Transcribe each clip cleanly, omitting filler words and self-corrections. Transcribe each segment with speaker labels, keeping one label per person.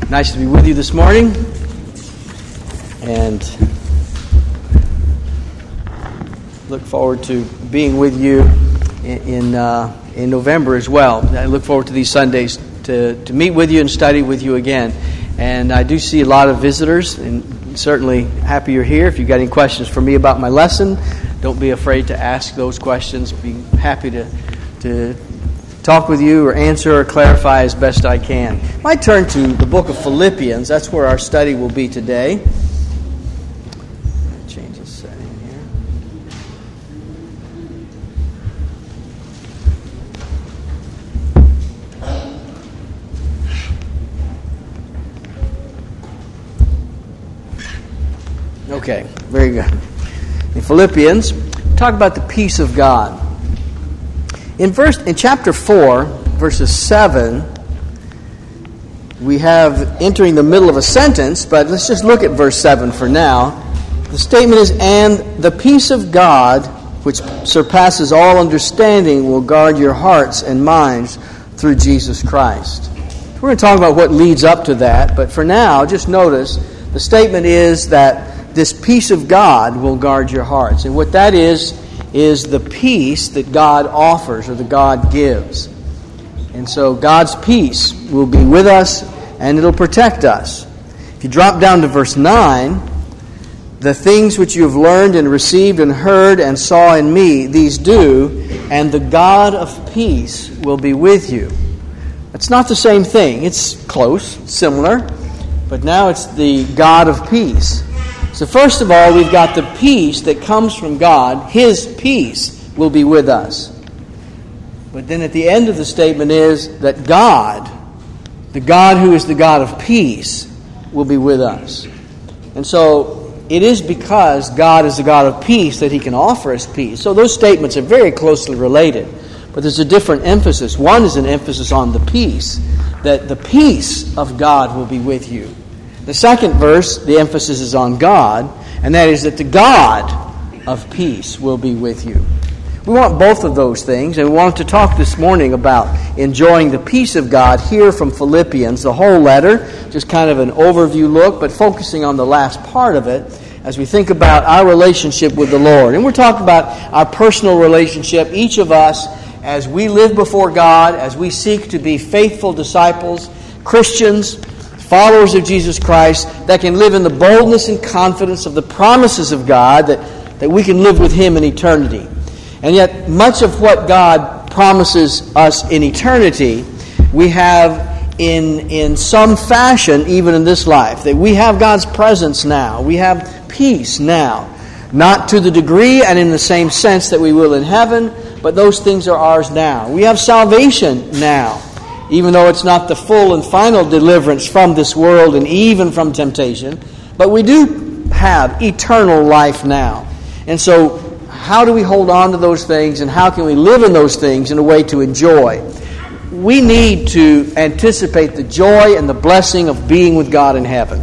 Speaker 1: Nice to be with you this morning, and look forward to being with you in November as well. I look forward to these Sundays to meet with you and study with you again. And I do see a lot of visitors, and certainly happy you're here. If you've got any questions for me about my lesson, don't be afraid to ask those questions. I'll be happy to talk with you or answer or clarify as best I can. I might turn to the book of Philippians. That's where our study will be today. Change the setting here. Okay, very good. In Philippians, talk about the peace of God. In chapter 4, verses 7, we have entering the middle of a sentence, but let's just look at verse 7 for now. The statement is, "And the peace of God, which surpasses all understanding, will guard your hearts and minds through Jesus Christ." We're going to talk about what leads up to that, but for now, just notice, the statement is that this peace of God will guard your hearts. And what that is the peace that God offers or that God gives. And so God's peace will be with us and it'll protect us. If you drop down to verse 9, "The things which you have learned and received and heard and saw in me, these do, and the God of peace will be with you." It's not the same thing. It's close, similar, but now it's the God of peace. So first of all, we've got the peace that comes from God. His peace will be with us. But then at the end of the statement is that God, the God who is the God of peace, will be with us. And so it is because God is the God of peace that He can offer us peace. So those statements are very closely related. But there's a different emphasis. One is an emphasis on the peace, that the peace of God will be with you. The second verse, the emphasis is on God, and that is that the God of peace will be with you. We want both of those things, and we want to talk this morning about enjoying the peace of God here from Philippians, the whole letter, just kind of an overview look, but focusing on the last part of it as we think about our relationship with the Lord. And we're talking about our personal relationship, each of us, as we live before God, as we seek to be faithful disciples, Christians, followers of Jesus Christ, that can live in the boldness and confidence of the promises of God, that we can live with Him in eternity. And yet, much of what God promises us in eternity, we have in some fashion, even in this life. That we have God's presence now. We have peace now. Not to the degree and in the same sense that we will in heaven, but those things are ours now. We have salvation now. Even though it's not the full and final deliverance from this world and even from temptation, but we do have eternal life now. And so, how do we hold on to those things, and how can we live in those things in a way to enjoy? We need to anticipate the joy and the blessing of being with God in heaven.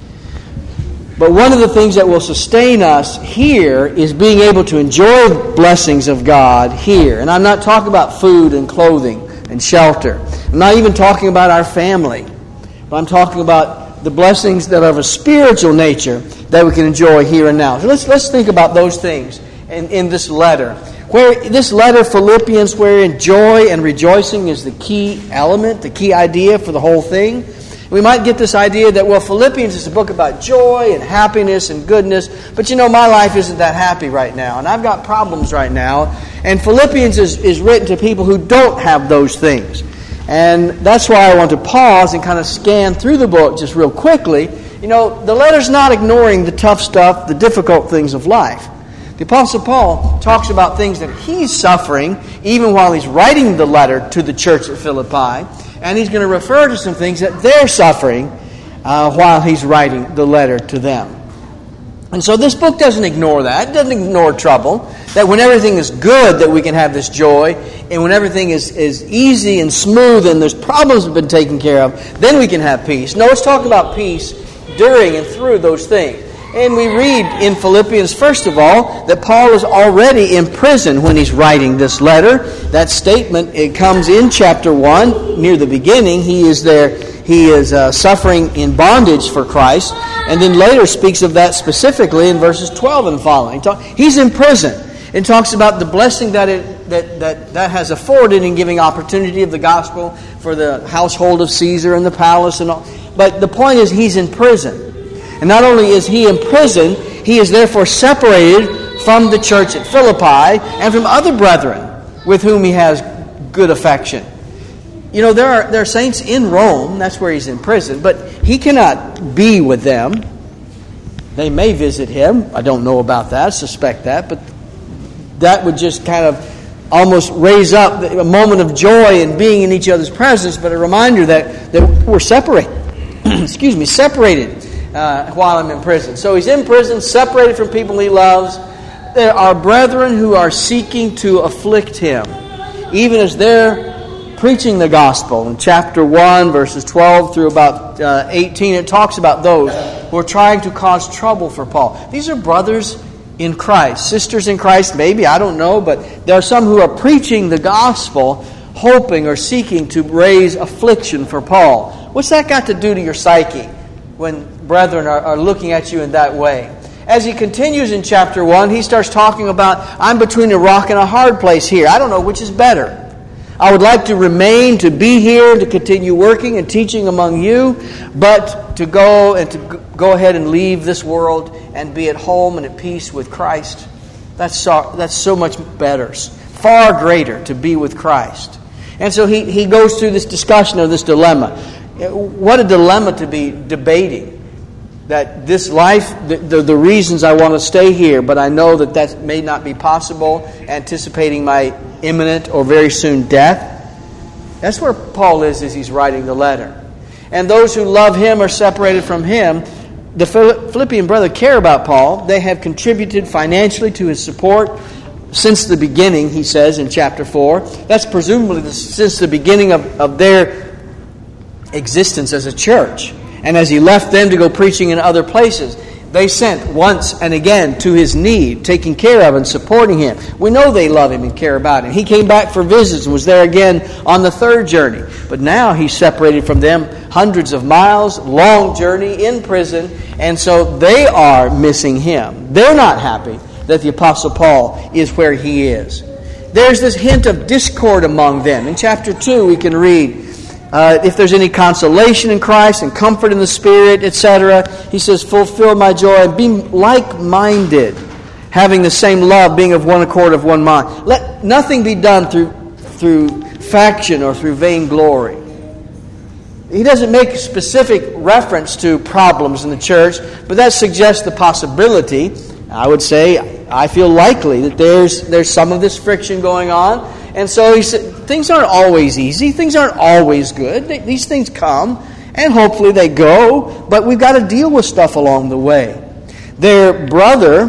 Speaker 1: But one of the things that will sustain us here is being able to enjoy the blessings of God here. And I'm not talking about food and clothing and shelter. I'm not even talking about our family, but I'm talking about the blessings that are of a spiritual nature that we can enjoy here and now. So let's think about those things in this letter. Where this letter, Philippians, wherein joy and rejoicing is the key element, the key idea for the whole thing. We might get this idea that, well, Philippians is a book about joy and happiness and goodness, but my life isn't that happy right now, and I've got problems right now. And Philippians is written to people who don't have those things. And that's why I want to pause and kind of scan through the book just real quickly. The letter's not ignoring the tough stuff, the difficult things of life. The Apostle Paul talks about things that he's suffering even while he's writing the letter to the church at Philippi. And he's going to refer to some things that they're suffering while he's writing the letter to them. And so this book doesn't ignore that. It doesn't ignore trouble. That when everything is good, that we can have this joy. And when everything is easy and smooth and there's problems have been taken care of, then we can have peace. No, let's talk about peace during and through those things. And we read in Philippians, first of all, that Paul is already in prison when he's writing this letter. That statement, it comes in chapter 1, near the beginning. He is there. He is suffering in bondage for Christ. And then later speaks of that specifically in verses 12 and following. He's in prison. It talks about the blessing that has afforded in giving opportunity of the gospel for the household of Caesar and the palace and all. But the point is, he's in prison. And not only is he in prison, he is therefore separated from the church at Philippi and from other brethren with whom he has good affection. You know, there are saints in Rome, that's where he's in prison, but he cannot be with them. They may visit him. I don't know about that, suspect that, but that would just kind of almost raise up a moment of joy in being in each other's presence, but a reminder that we're separated. Excuse me, separated while I'm in prison. So he's in prison, separated from people he loves. There are brethren who are seeking to afflict him, even as they're preaching the gospel. In chapter 1, verses 12 through about 18, it talks about those who are trying to cause trouble for Paul. These are brothers in Christ, sisters in Christ, maybe, I don't know, but there are some who are preaching the gospel, hoping or seeking to raise affliction for Paul. What's that got to do to your psyche when brethren are looking at you in that way? As he continues in chapter 1, he starts talking about, I'm between a rock and a hard place here. I don't know which is better. I would like to remain, to be here, to continue working and teaching among you, but to go go ahead and leave this world and be at home and at peace with Christ. That's so much better, far greater to be with Christ. And so he goes through this discussion of this dilemma. What a dilemma to be debating. That this life, the reasons I want to stay here, but I know that may not be possible, anticipating my imminent or very soon death. That's where Paul is as he's writing the letter. And those who love him are separated from him. The Philippian brothers care about Paul. They have contributed financially to his support since the beginning, he says in chapter 4. That's presumably since the beginning of their existence as a church. And as he left them to go preaching in other places, they sent once and again to his need, taking care of and supporting him. We know they love him and care about him. He came back for visits and was there again on the third journey. But now he's separated from them hundreds of miles, long journey, in prison, and so they are missing him. They're not happy that the Apostle Paul is where he is. There's this hint of discord among them. In chapter 2 we can read, if there's any consolation in Christ and comfort in the Spirit, etc., he says, fulfill my joy and be like-minded, having the same love, being of one accord, of one mind. Let nothing be done through faction or through vainglory. He doesn't make specific reference to problems in the church, but that suggests the possibility, I would say, I feel likely, that there's some of this friction going on. And so he said, things aren't always easy. Things aren't always good. These things come, and hopefully they go, but we've got to deal with stuff along the way. Their brother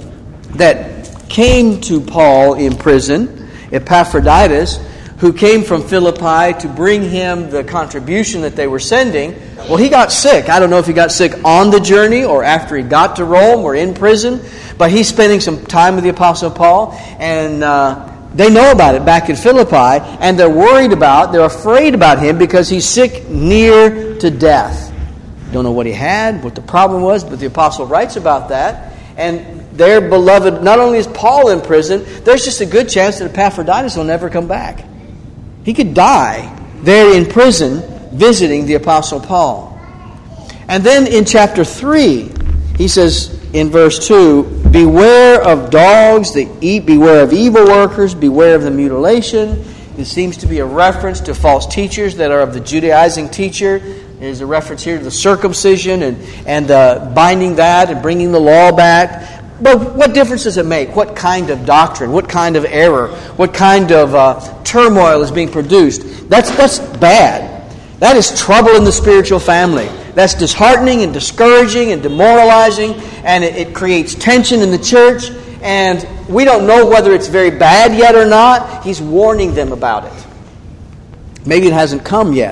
Speaker 1: that came to Paul in prison, Epaphroditus, who came from Philippi to bring him the contribution that they were sending, well, he got sick. I don't know if he got sick on the journey or after he got to Rome or in prison, but he's spending some time with the Apostle Paul, and they know about it back in Philippi, and they're afraid about him because he's sick near to death. Don't know what he had, what the problem was, but the apostle writes about that. And their beloved, not only is Paul in prison, there's just a good chance that Epaphroditus will never come back. He could die there in prison visiting the Apostle Paul. And then in chapter 3, he says in verse 2, beware of dogs that eat, beware of evil workers, beware of the mutilation. It seems to be a reference to false teachers that are of the Judaizing teacher. There's a reference here to the circumcision and binding that and bringing the law back. But what difference does it make? What kind of doctrine? What kind of error? What kind of turmoil is being produced? That's bad. That is trouble in the spiritual family. That's disheartening and discouraging and demoralizing, and it creates tension in the church, and we don't know whether it's very bad yet or not. He's warning them about it. Maybe it hasn't come yet.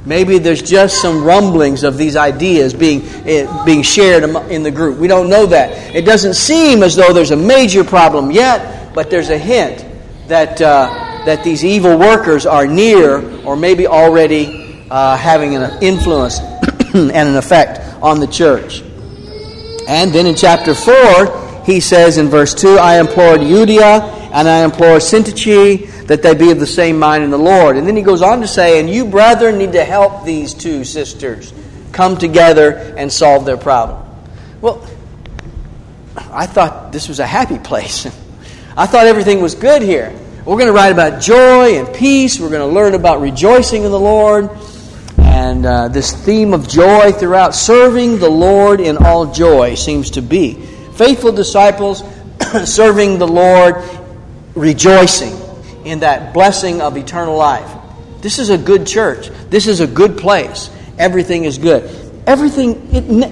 Speaker 1: Maybe there's just some rumblings of these ideas being shared in the group. We don't know that. It doesn't seem as though there's a major problem yet, but there's a hint that these evil workers are near or maybe already having an influence and an effect on the church. And then in chapter 4, he says in verse 2, I implored Euodia and I implore Syntyche that they be of the same mind in the Lord. And then he goes on to say, and you brethren need to help these two sisters come together and solve their problem. Well, I thought this was a happy place. I thought everything was good here. We're going to write about joy and peace. We're going to learn about rejoicing in the Lord. And this theme of joy throughout, serving the Lord in all joy, seems to be faithful disciples serving the Lord, rejoicing in that blessing of eternal life. This is a good church. This is a good place. Everything is good. Everything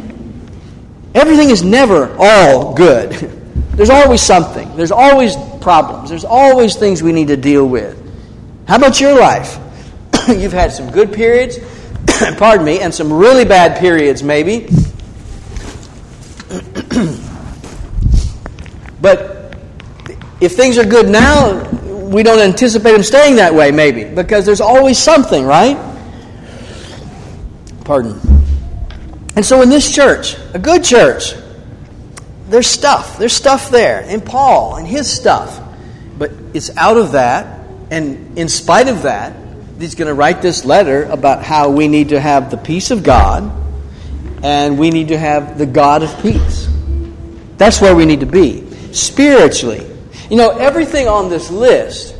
Speaker 1: is never all good. There's always something. There's always problems. There's always things we need to deal with. How about your life? You've had some good periods, pardon me, and some really bad periods maybe. But if things are good now, we don't anticipate them staying that way maybe, because there's always something, right? Pardon. And so in this church, a good church, there's stuff there, in Paul and his stuff. But it's out of that, and in spite of that, he's going to write this letter about how we need to have the peace of God, and we need to have the God of peace. That's where we need to be, spiritually. You know, everything on this list,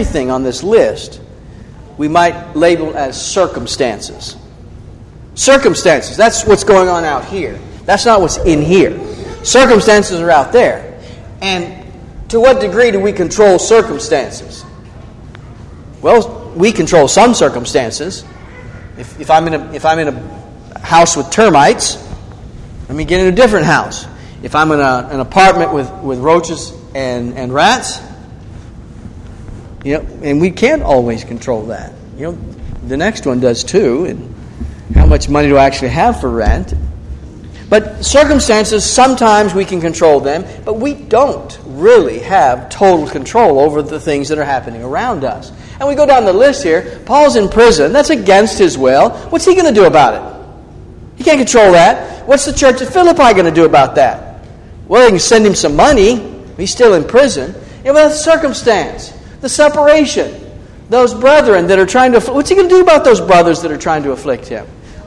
Speaker 1: we might label as circumstances. Circumstances, that's what's going on out here. That's not what's in here. Circumstances are out there. And to what degree do we control circumstances? Well, we control some circumstances. If I'm in a house with termites, let me get in a different house. If I'm in an apartment with roaches and rats, and we can't always control that. The next one does too. And how much money do I actually have for rent? But circumstances, sometimes we can control them, but we don't really have total control over the things that are happening around us. And we go down the list here. Paul's in prison. That's against his will. What's he going to do about it? He can't control that. What's the church at Philippi going to do about that? Well, they can send him some money. He's still in prison. But that's the circumstance. The separation. Those brethren that are trying to... What's he going to do about those brothers that are trying to afflict him?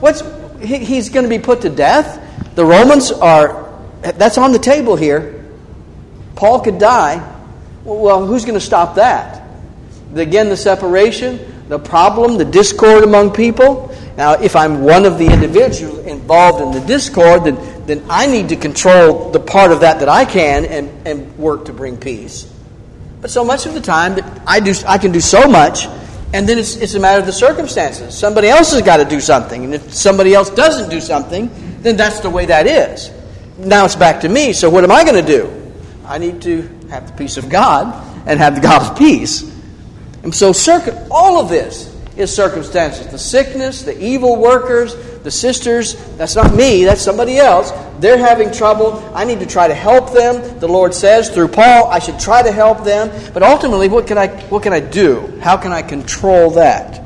Speaker 1: He's going to be put to death? The Romans are... That's on the table here. Paul could die. Well, who's going to stop that? Again, the separation, the problem, the discord among people. Now, if I'm one of the individuals involved in the discord, then I need to control the part of that I can and work to bring peace. But so much of the time that I can do so much, and then it's a matter of the circumstances. Somebody else has got to do something, and if somebody else doesn't do something, then that's the way that is. Now it's back to me, so what am I going to do? I need to have the peace of God and have the God of peace. And so all of this is circumstances. The sickness, the evil workers, the sisters, that's not me, that's somebody else. They're having trouble. I need to try to help them. The Lord says through Paul, I should try to help them. But ultimately, what can I do? How can I control that?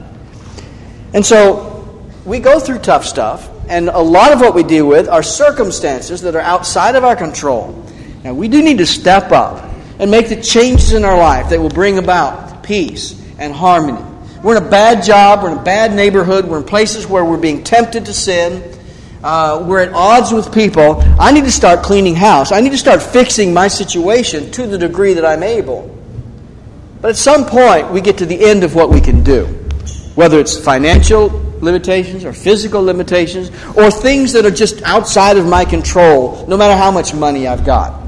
Speaker 1: And so we go through tough stuff, and a lot of what we deal with are circumstances that are outside of our control. Now, we do need to step up and make the changes in our life that will bring about peace and harmony. We're in a bad job. We're in a bad neighborhood. We're in places where we're being tempted to sin. We're at odds with people. I need to start cleaning house. I need to start fixing my situation to the degree that I'm able. But at some point, we get to the end of what we can do. Whether it's financial limitations or physical limitations or things that are just outside of my control, no matter how much money I've got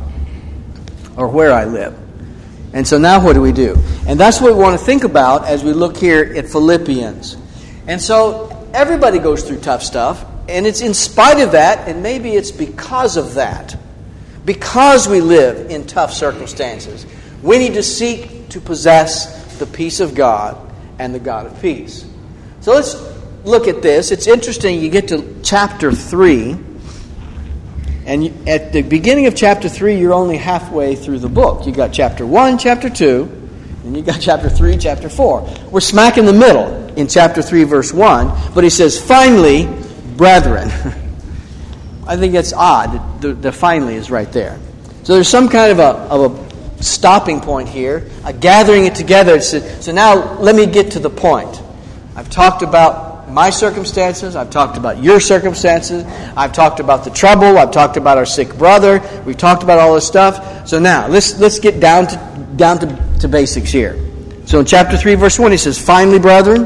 Speaker 1: or where I live. And so now what do we do? And that's what we want to think about as we look here at Philippians. And so everybody goes through tough stuff, and it's in spite of that, and maybe it's because of that. Because we live in tough circumstances, we need to seek to possess the peace of God and the God of peace. So look at this. It's interesting. You get to chapter 3, and at the beginning of chapter 3, you're only halfway through the book. You got chapter 1, chapter 2, and you got chapter 3, chapter 4. We're smack in the middle in chapter 3, verse 1, but he says, finally, brethren. I think that's odd. The finally is right there. So there's some kind of a stopping point here, a gathering it together. So now let me get to the point. I've talked about my circumstances. I've talked about your circumstances. I've talked about the trouble. I've talked about our sick brother. We've talked about all this stuff. So now let's get down to basics here. So in chapter 3, verse 1, he says, finally, brethren,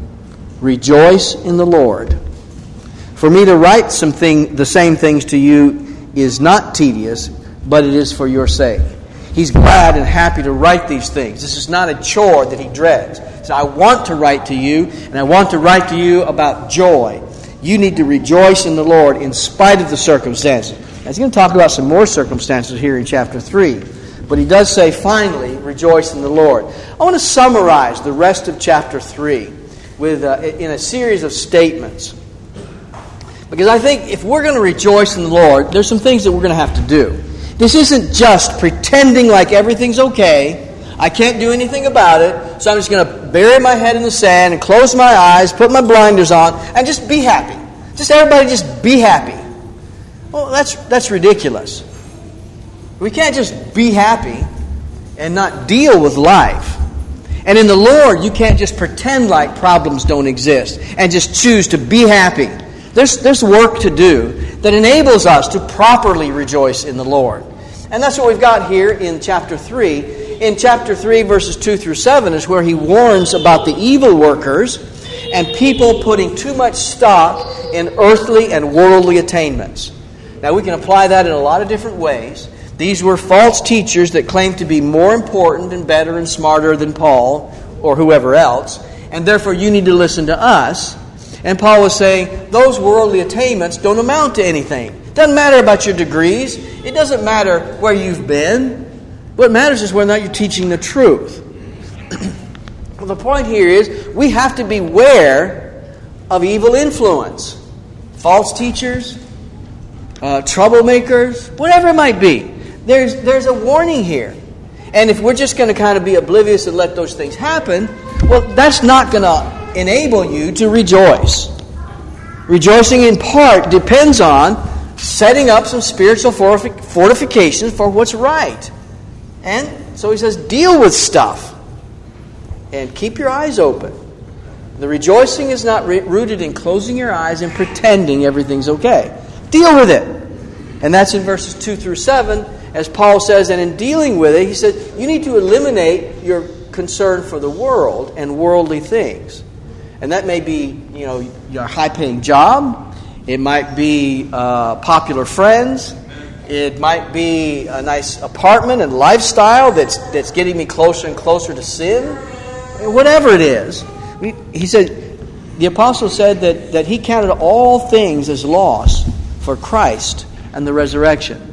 Speaker 1: rejoice in the Lord. For me to write the same things to you is not tedious, but it is for your sake. He's glad and happy to write these things. This is not a chore that he dreads. So I want to write to you, and I want to write to you about joy. You need to rejoice in the Lord in spite of the circumstances. Now, he's going to talk about some more circumstances here in chapter 3. But he does say, finally, rejoice in the Lord. I want to summarize the rest of chapter 3 in a series of statements. Because I think if we're going to rejoice in the Lord, there's some things that we're going to have to do. This isn't just pretending like everything's okay. I can't do anything about it, so I'm just going to bury my head in the sand and close my eyes, put my blinders on, and just be happy. Everybody just be happy. Well, that's ridiculous. We can't just be happy and not deal with life. And in the Lord, you can't just pretend like problems don't exist and just choose to be happy. There's work to do that enables us to properly rejoice in the Lord. And that's what we've got here in chapter 3. In chapter 3, verses 2 through 7 is where he warns about the evil workers and people putting too much stock in earthly and worldly attainments. Now, we can apply that in a lot of different ways. These were false teachers that claimed to be more important and better and smarter than Paul or whoever else, and therefore you need to listen to us. And Paul was saying, those worldly attainments don't amount to anything. It doesn't matter about your degrees. It doesn't matter where you've been. What matters is whether or not you're teaching the truth. Well, the point here is we have to beware of evil influence. False teachers, troublemakers, whatever it might be. There's a warning here. And if we're just going to kind of be oblivious and let those things happen, well, that's not going to enable you to rejoice. Rejoicing in part depends on setting up some spiritual fortifications for what's right. And so he says, deal with stuff. And keep your eyes open. The rejoicing is not rooted in closing your eyes and pretending everything's okay. Deal with it. And that's in verses 2 through 7, as Paul says, and in dealing with it, he said, you need to eliminate your concern for the world and worldly things. And that may be, your high-paying job. It might be popular friends. It might be a nice apartment and lifestyle that's getting me closer and closer to sin. Whatever it is. He said, the apostle said that he counted all things as loss for Christ and the resurrection.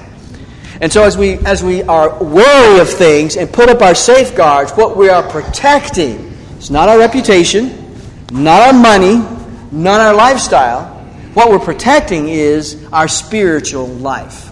Speaker 1: And so as we are wary of things and put up our safeguards, what we are protecting is not our reputation, not our money, not our lifestyle. What we're protecting is our spiritual life.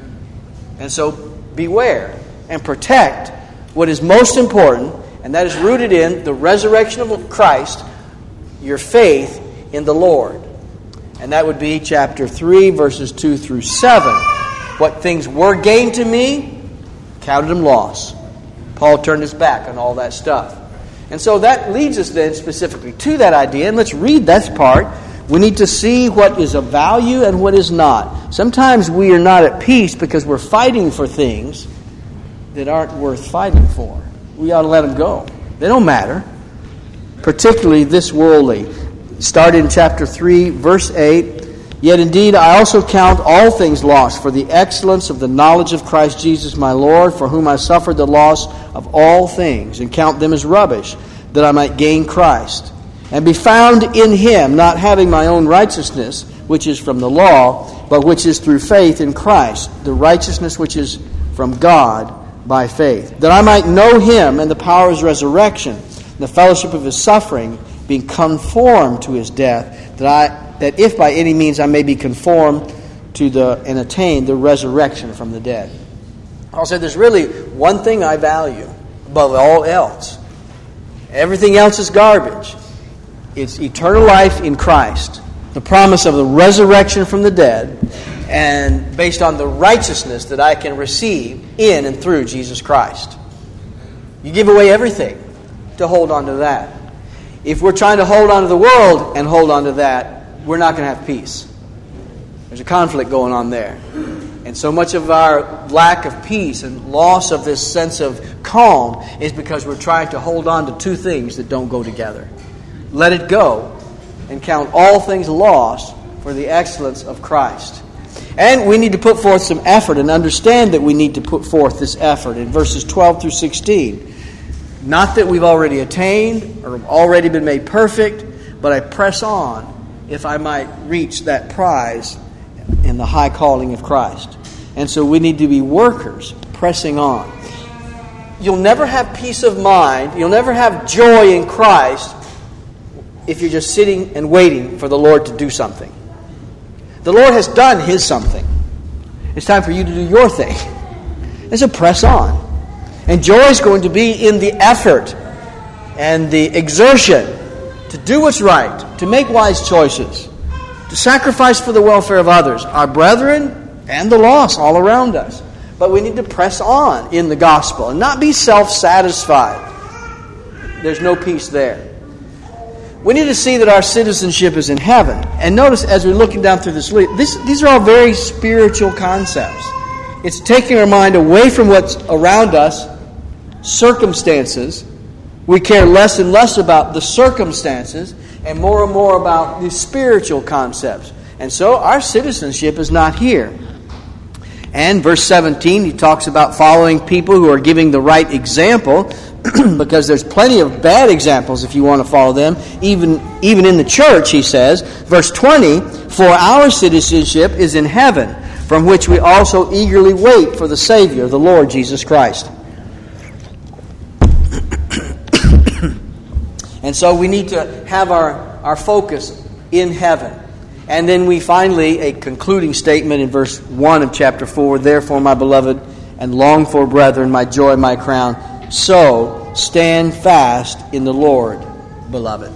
Speaker 1: And so beware and protect what is most important, and that is rooted in the resurrection of Christ, your faith in the Lord. And that would be chapter 3, verses 2 through 7. What things were gained to me, counted them loss. Paul turned his back on all that stuff. And so that leads us then specifically to that idea. And let's read that part. We need to see what is of value and what is not. Sometimes we are not at peace because we're fighting for things that aren't worth fighting for. We ought to let them go. They don't matter. Particularly this worldly. Start in chapter 3, verse 8. Yet indeed I also count all things lost for the excellence of the knowledge of Christ Jesus my Lord, for whom I suffered the loss of all things, and count them as rubbish, that I might gain Christ, and be found in him, not having my own righteousness, which is from the law, but which is through faith in Christ, the righteousness which is from God by faith, that I might know him and the power of his resurrection, the fellowship of his suffering, being conformed to his death, that if by any means I may be conformed to and attain the resurrection from the dead. Paul said there's really one thing I value above all else. Everything else is garbage. It's eternal life in Christ, the promise of the resurrection from the dead, and based on the righteousness that I can receive in and through Jesus Christ. You give away everything to hold on to that. If we're trying to hold on to the world and hold on to that, we're not going to have peace. There's a conflict going on there. And so much of our lack of peace and loss of this sense of calm is because we're trying to hold on to two things that don't go together. Let it go and count all things lost for the excellence of Christ. And we need to put forth some effort and understand that we need to put forth this effort in verses 12 through 16. Not that we've already attained or already been made perfect, but I press on if I might reach that prize in the high calling of Christ. And so we need to be workers pressing on. You'll never have peace of mind, you'll never have joy in Christ if you're just sitting and waiting for the Lord to do something. The Lord has done His something. It's time for you to do your thing. And so press on. And joy is going to be in the effort and the exertion to do what's right, to make wise choices, to sacrifice for the welfare of others, our brethren and the lost all around us. But we need to press on in the gospel and not be self-satisfied. There's no peace there. We need to see that our citizenship is in heaven. And notice as we're looking down through this, these are all very spiritual concepts. It's taking our mind away from what's around us, circumstances. We care less and less about the circumstances and more about the spiritual concepts. And so our citizenship is not here. And verse 17, he talks about following people who are giving the right example, because there's plenty of bad examples if you want to follow them, even in the church, he says. Verse 20, for our citizenship is in heaven, from which we also eagerly wait for the Savior, the Lord Jesus Christ. And so we need to have our focus in heaven. And then we finally, a concluding statement in verse 1 of chapter 4, therefore, my beloved and longed for brethren, my joy, my crown, so stand fast in the Lord, beloved.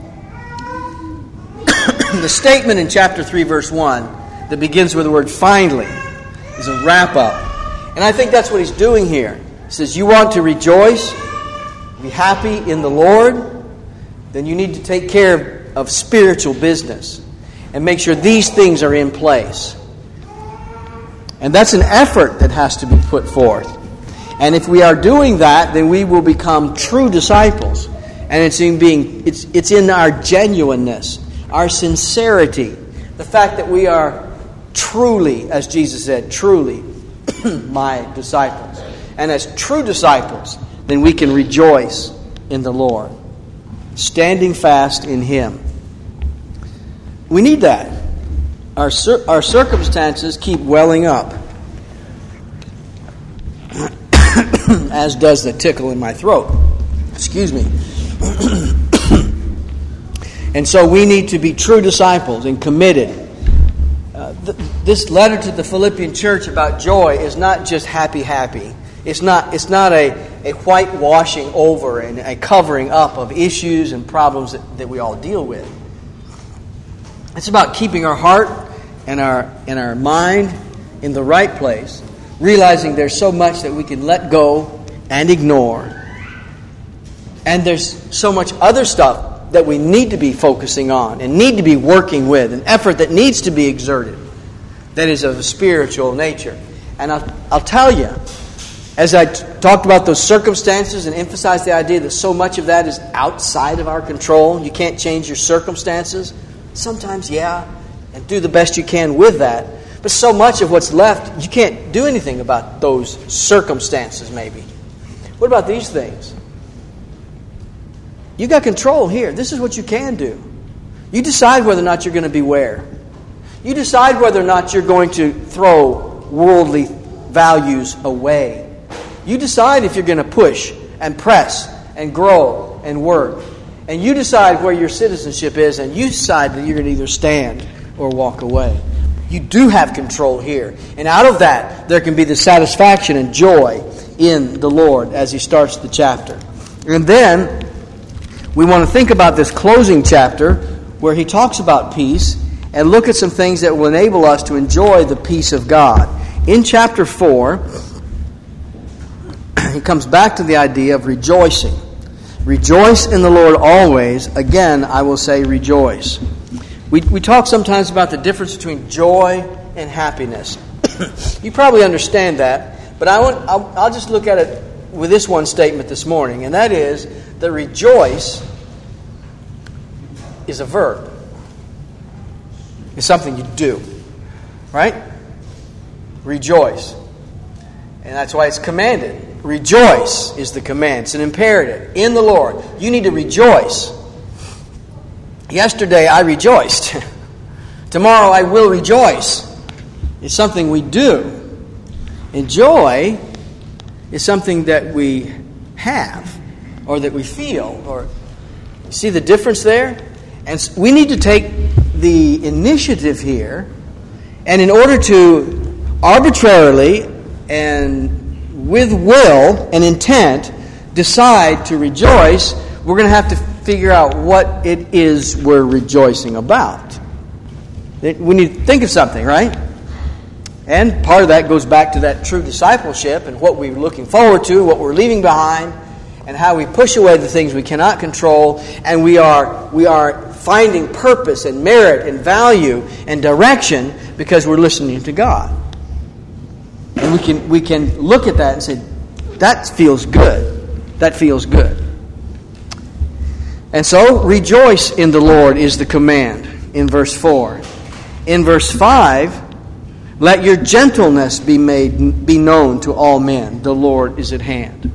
Speaker 1: The statement in chapter 3, verse 1, that begins with the word finally, is a wrap-up. And I think that's what he's doing here. He says, you want to rejoice, be happy in the Lord, then you need to take care of spiritual business and make sure these things are in place. And that's an effort that has to be put forth. And if we are doing that, then we will become true disciples. And it's in our genuineness, our sincerity, the fact that we are truly, as Jesus said, truly my disciples. And as true disciples, then we can rejoice in the Lord, standing fast in Him. We need that. Our circumstances keep welling up, as does the tickle in my throat. Excuse me. And so we need to be true disciples and committed. This letter to the Philippian church about joy is not just happy. It's not a whitewashing over and a covering up of issues and problems that we all deal with. It's about keeping our heart and our mind in the right place, realizing there's so much that we can let go and ignore. And there's so much other stuff that we need to be focusing on and need to be working with, an effort that needs to be exerted that is of a spiritual nature. And I'll tell you, as I talked about those circumstances and emphasized the idea that so much of that is outside of our control, you can't change your circumstances. Sometimes, yeah, and do the best you can with that. But so much of what's left, you can't do anything about those circumstances, maybe. What about these things? You got control here. This is what you can do. You decide whether or not you're going to be where. You decide whether or not you're going to throw worldly values away. You decide if you're going to push and press and grow and work. and you decide where your citizenship is, and you decide that you're going to either stand or walk away. You do have control here. And out of that, there can be the satisfaction and joy in the Lord as he starts the chapter. And then we want to think about this closing chapter where he talks about peace and look at some things that will enable us to enjoy the peace of God. In chapter 4, he comes back to the idea of rejoicing. Rejoice in the Lord always. Again, I will say rejoice. We talk sometimes about the difference between joy and happiness. You probably understand that, but I'll just look at it with this one statement this morning, and that is that rejoice is a verb. It's something you do, right? Rejoice. And that's why it's commanded. Rejoice is the command. It's an imperative. In the Lord. You need to rejoice. Yesterday I rejoiced. Tomorrow I will rejoice. It's something we do. And joy is something that we have or that we feel. Or you see the difference there? And we need to take the initiative here, and in order to arbitrarily and with will and intent decide to rejoice, we're going to have to figure out what it is we're rejoicing about. We need to think of something, right? And part of that goes back to that true discipleship and what we're looking forward to, what we're leaving behind, and how we push away the things we cannot control, and we are finding purpose and merit and value and direction because we're listening to God. And we can look at that and say, that feels good. That feels good. And so, rejoice in the Lord is the command in verse 4. In verse 5, let your gentleness be known to all men. The Lord is at hand.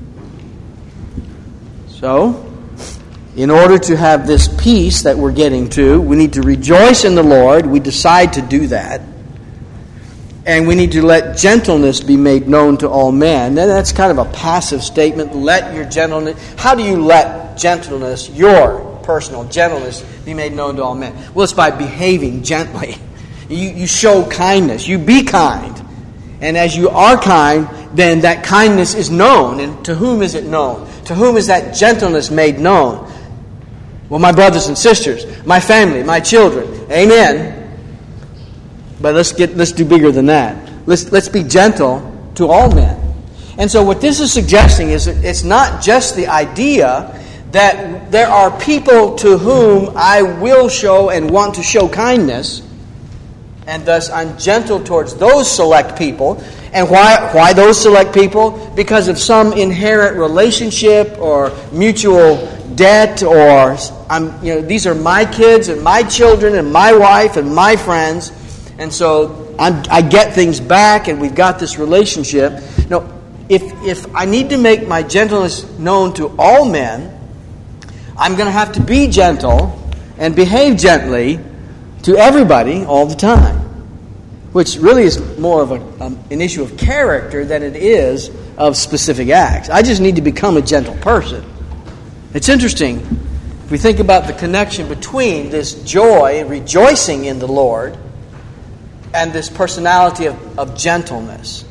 Speaker 1: So, in order to have this peace that we're getting to, we need to rejoice in the Lord. We decide to do that. And we need to let gentleness be made known to all men. And that's kind of a passive statement. Let your gentleness... How do you let gentleness, your personal gentleness, be made known to all men? Well, it's by behaving gently. You show kindness. You be kind. And as you are kind, then that kindness is known. And to whom is it known? To whom is that gentleness made known? Well, my brothers and sisters, my family, my children. Amen. But let's do bigger than that. Let's be gentle to all men. And so what this is suggesting is that it's not just the idea that there are people to whom I will show and want to show kindness, and thus I'm gentle towards those select people. And why those select people? Because of some inherent relationship or mutual debt, or these are my kids and my children and my wife and my friends, and so I get things back, and we've got this relationship. No, if I need to make my gentleness known to all men, I'm going to have to be gentle and behave gently to everybody all the time, which really is more of an issue of character than it is of specific acts. I just need to become a gentle person. It's interesting, if we think about the connection between this joy and rejoicing in the Lord and this personality of gentleness.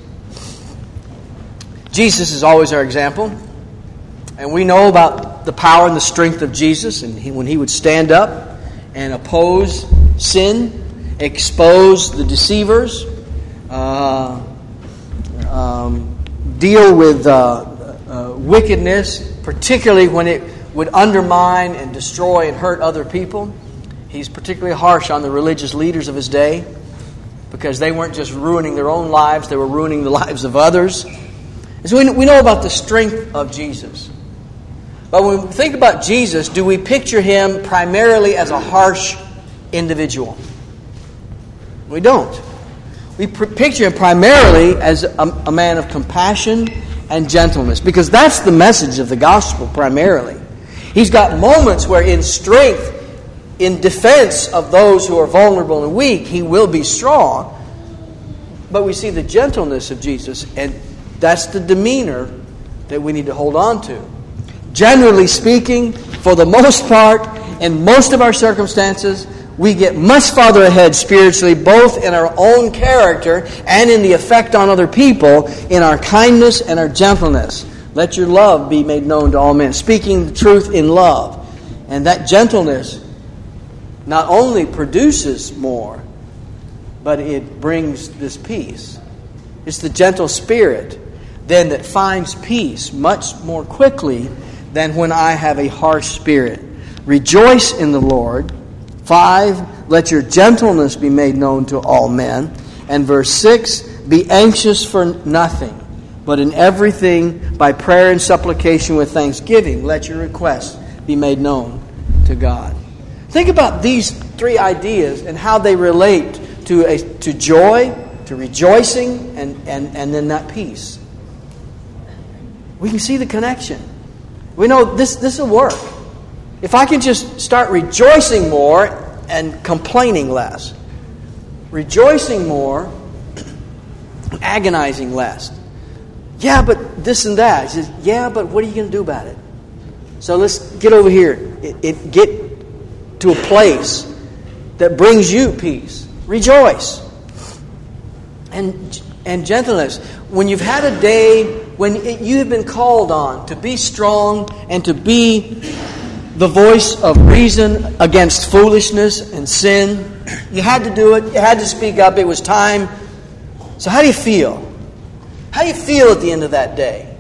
Speaker 1: Jesus is always our example, and we know about the power and the strength of Jesus, and when he would stand up and oppose sin, expose the deceivers, deal with wickedness, particularly when it would undermine and destroy and hurt other people. He's particularly harsh on the religious leaders of his day because they weren't just ruining their own lives, they were ruining the lives of others. And so we know about the strength of Jesus. But when we think about Jesus, do we picture him primarily as a harsh individual? We don't. We picture him primarily as a man of compassion and gentleness, because that's the message of the gospel primarily. He's got moments where in strength, in defense of those who are vulnerable and weak, he will be strong. But we see the gentleness of Jesus, and that's the demeanor that we need to hold on to. Generally speaking, for the most part, in most of our circumstances, we get much farther ahead spiritually, both in our own character and in the effect on other people, in our kindness and our gentleness. Let your love be made known to all men. Speaking the truth in love. And that gentleness not only produces more, but it brings this peace. It's the gentle spirit then that finds peace much more quickly than when I have a harsh spirit. Rejoice in the Lord. 5, let your gentleness be made known to all men. And verse 6, be anxious for nothing, but in everything by prayer and supplication with thanksgiving, let your requests be made known to God. Think about these 3 ideas and how they relate to joy, to rejoicing, and then that peace. We can see the connection. We know this will work. If I can just start rejoicing more and complaining less. Rejoicing more, agonizing less. Yeah, but this and that. He says, yeah, but what are you going to do about it? So let's get over here. Get to a place that brings you peace. Rejoice. And gentleness. When you've had a day when you have been called on to be strong and to be the voice of reason against foolishness and sin. You had to do it. You had to speak up. It was time. So how do you feel? How do you feel at the end of that day?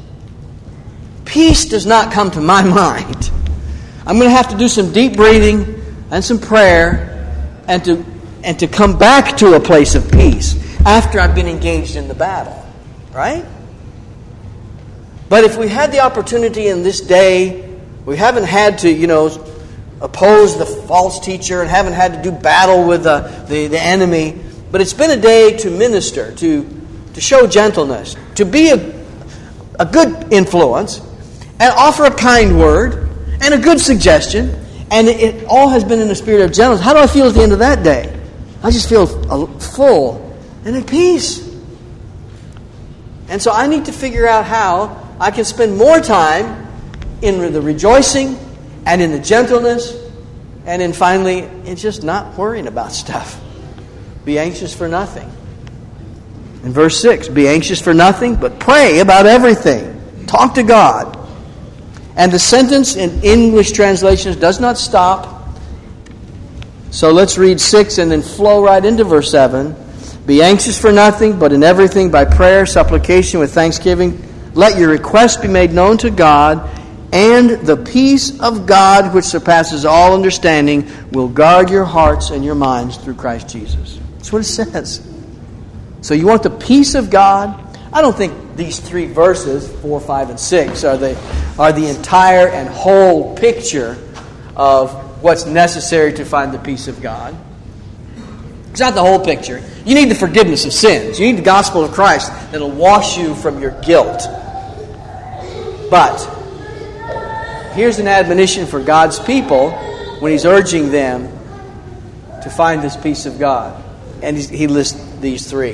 Speaker 1: Peace does not come to my mind. I'm going to have to do some deep breathing and some prayer and to come back to a place of peace after I've been engaged in the battle. Right? But if we had the opportunity in this day, we haven't had to, oppose the false teacher and haven't had to do battle with the enemy. But it's been a day to minister, to show gentleness, to be a good influence, and offer a kind word and a good suggestion. And it all has been in the spirit of gentleness. How do I feel at the end of that day? I just feel full and at peace. And so I need to figure out how I can spend more time in the rejoicing and in the gentleness and in finally in just not worrying about stuff. Be anxious for nothing. In verse 6, be anxious for nothing, but pray about everything. Talk to God. And the sentence in English translations does not stop. So let's read 6 and then flow right into verse 7. Be anxious for nothing, but in everything by prayer, supplication with thanksgiving, let your requests be made known to God, and the peace of God, which surpasses all understanding, will guard your hearts and your minds through Christ Jesus. That's what it says. So you want the peace of God? I don't think these 3 verses, 4, 5, and 6, are the entire and whole picture of what's necessary to find the peace of God. It's not the whole picture. You need the forgiveness of sins. You need the gospel of Christ that will wash you from your guilt. But here's an admonition for God's people when He's urging them to find this peace of God. And He lists these 3.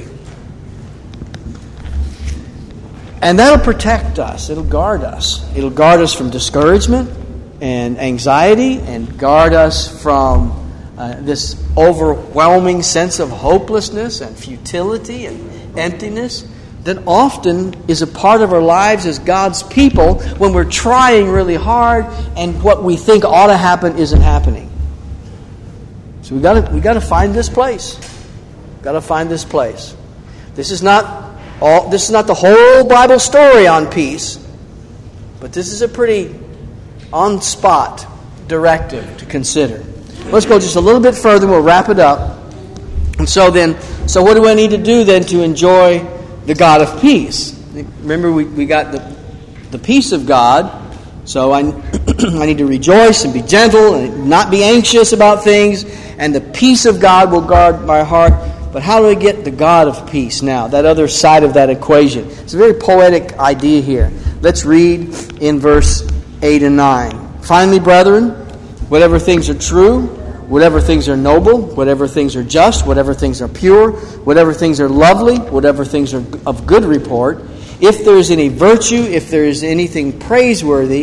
Speaker 1: And that'll protect us. It'll guard us. It'll guard us from discouragement and anxiety and guard us from this overwhelming sense of hopelessness and futility and emptiness that often is a part of our lives as God's people when we're trying really hard and what we think ought to happen isn't happening. So we got to find this place. Got to find this place. This is not the whole Bible story on peace, but this is a pretty on-spot directive to consider. Let's go just a little bit further. We'll wrap it up. And so what do I need to do then to enjoy the God of peace? Remember, we got the peace of God. So I need to rejoice and be gentle and not be anxious about things. And the peace of God will guard my heart. But how do I get the God of peace now? That other side of that equation. It's a very poetic idea here. Let's read in verse 8 and 9. Finally, brethren, whatever things are true, whatever things are noble, whatever things are just, whatever things are pure, whatever things are lovely, whatever things are of good report, if there is any virtue, if there is anything praiseworthy,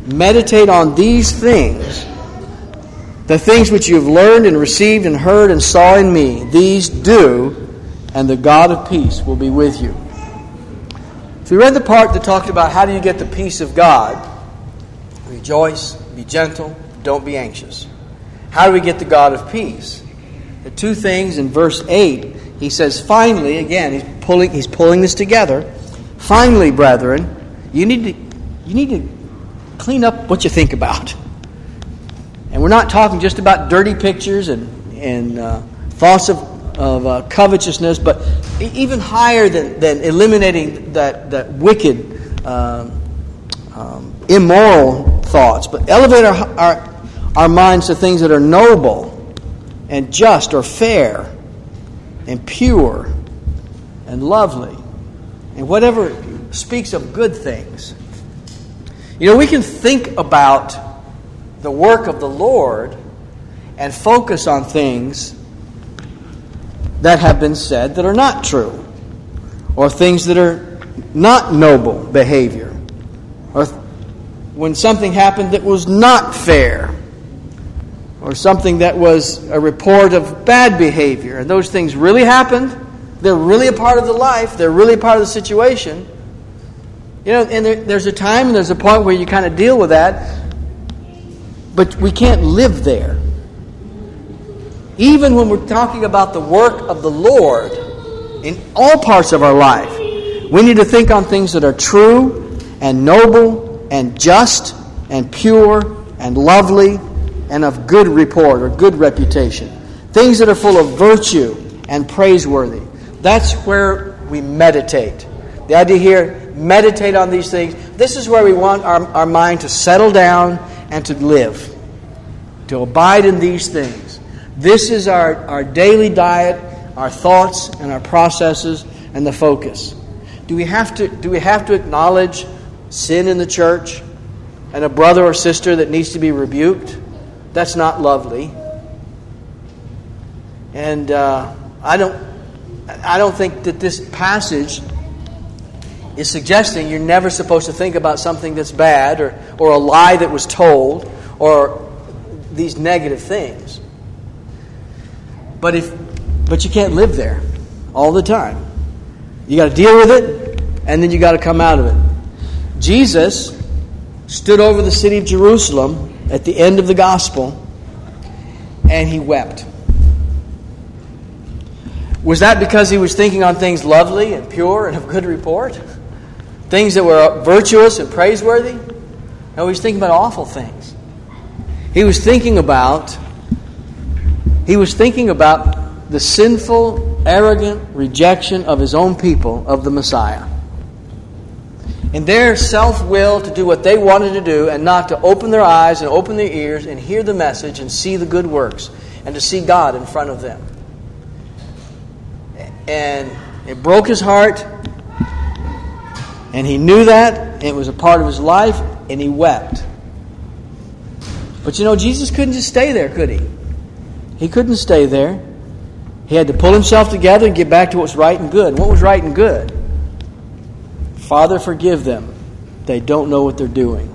Speaker 1: meditate on these things, the things which you have learned and received and heard and saw in me, these do, and the God of peace will be with you. So we read the part that talked about how do you get the peace of God. Rejoice, be gentle, don't be anxious. How do we get the God of peace? The two things in verse 8, he says, finally, again, he's pulling this together. Finally, brethren, you need to clean up what you think about. And we're not talking just about dirty pictures and thoughts of covetousness, but even higher than eliminating that wicked, immoral thoughts. But elevate our minds to things that are noble and just or fair and pure and lovely and whatever speaks of good things. You know, we can think about the work of the Lord and focus on things that have been said that are not true, or things that are not noble behavior, or when something happened that was not fair, or something that was a report of bad behavior, and those things really happened. They're really a part of the life. They're really a part of the situation. You know, and there's a time and there's a point where you kind of deal with that, but we can't live there. Even when we're talking about the work of the Lord in all parts of our life, we need to think on things that are true and noble and just and pure and lovely and of good report or good reputation. Things that are full of virtue and praiseworthy. That's where we meditate. The idea here, meditate on these things. This is where we want our mind to settle down and to live, to abide in these things. This is our daily diet, our thoughts and our processes and the focus. Do we have to acknowledge sin in the church and a brother or sister that needs to be rebuked? That's not lovely. And I don't think that this passage is suggesting you're never supposed to think about something that's bad or a lie that was told or these negative things. But you can't live there all the time. You got to deal with it, and then you got to come out of it. Jesus stood over the city of Jerusalem at the end of the gospel, and he wept. Was that because he was thinking on things lovely and pure and of good report? Things that were virtuous and praiseworthy? No, he was thinking about awful things. He was thinking about the sinful, arrogant rejection of his own people of the Messiah. And their self-will to do what they wanted to do and not to open their eyes and open their ears and hear the message and see the good works and to see God in front of them. And it broke his heart, and he knew that, and it was a part of his life, and he wept. But you know, Jesus couldn't just stay there, could he? He couldn't stay there. He had to pull himself together and get back to what's right and good. What was right and good? Father, forgive them. They don't know what they're doing.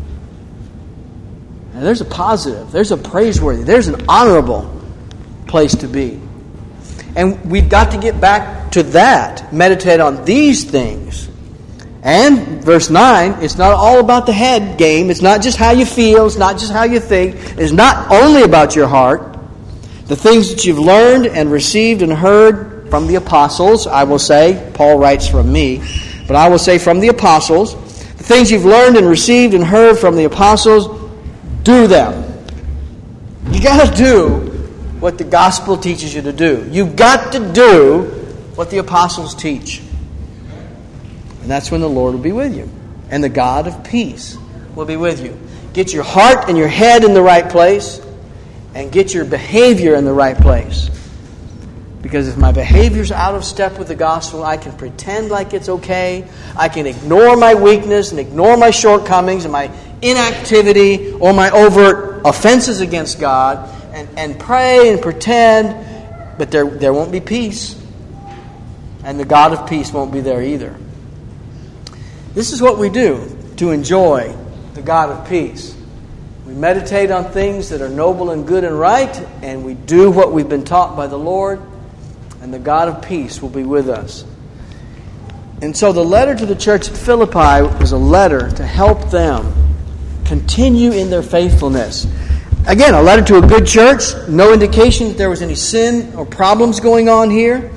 Speaker 1: And there's a positive, there's a praiseworthy, there's an honorable place to be. And we've got to get back to that. Meditate on these things. And, verse 9, it's not all about the head game. It's not just how you feel. It's not just how you think. It's not only about your heart. The things that you've learned and received and heard from the apostles, I will say, Paul writes from me, but I will say from the apostles, the things you've learned and received and heard from the apostles, do them. You got to do what the gospel teaches you to do. You've got to do what the apostles teach. And that's when the Lord will be with you. And the God of peace will be with you. Get your heart and your head in the right place, and get your behavior in the right place. Because if my behavior's out of step with the gospel, I can pretend like it's okay. I can ignore my weakness and ignore my shortcomings and my inactivity or my overt offenses against God and pray and pretend, but there won't be peace. And the God of peace won't be there either. This is what we do to enjoy the God of peace. We meditate on things that are noble and good and right, and we do what we've been taught by the Lord, and the God of peace will be with us. And so the letter to the church at Philippi was a letter to help them continue in their faithfulness. Again, a letter to a good church, no indication that there was any sin or problems going on here.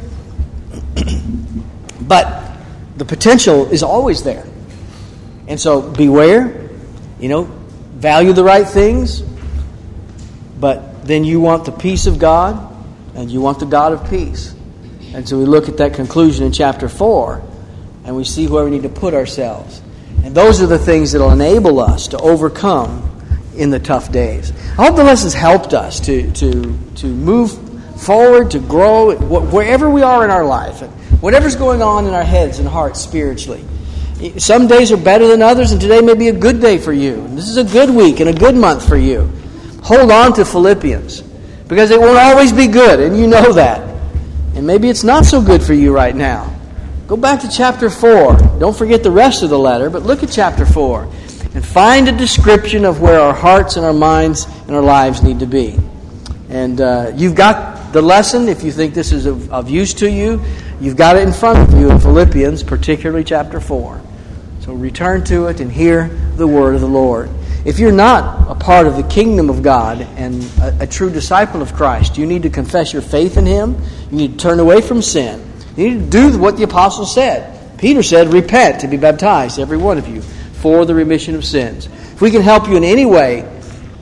Speaker 1: But the potential is always there. And so beware, value the right things, but then you want the peace of God, and you want the God of peace. And so we look at that conclusion in chapter 4, and we see where we need to put ourselves. And those are the things that will enable us to overcome in the tough days. I hope the lessons helped us to move forward, to grow, wherever we are in our life, whatever's going on in our heads and hearts spiritually. Some days are better than others, and today may be a good day for you. And this is a good week and a good month for you. Hold on to Philippians, because it won't always be good, and you know that. And maybe it's not so good for you right now. Go back to chapter 4. Don't forget the rest of the letter, but look at chapter 4 and find a description of where our hearts and our minds and our lives need to be. And you've got the lesson, if you think this is of use to you. You've got it in front of you in Philippians, particularly chapter 4. So return to it and hear the word of the Lord. If you're not a part of the kingdom of God and a true disciple of Christ, you need to confess your faith in Him. You need to turn away from sin. You need to do what the apostle said. Peter said, repent and be baptized, every one of you, for the remission of sins. If we can help you in any way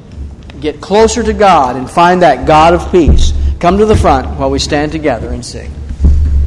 Speaker 1: get closer to God and find that God of peace, come to the front while we stand together and sing.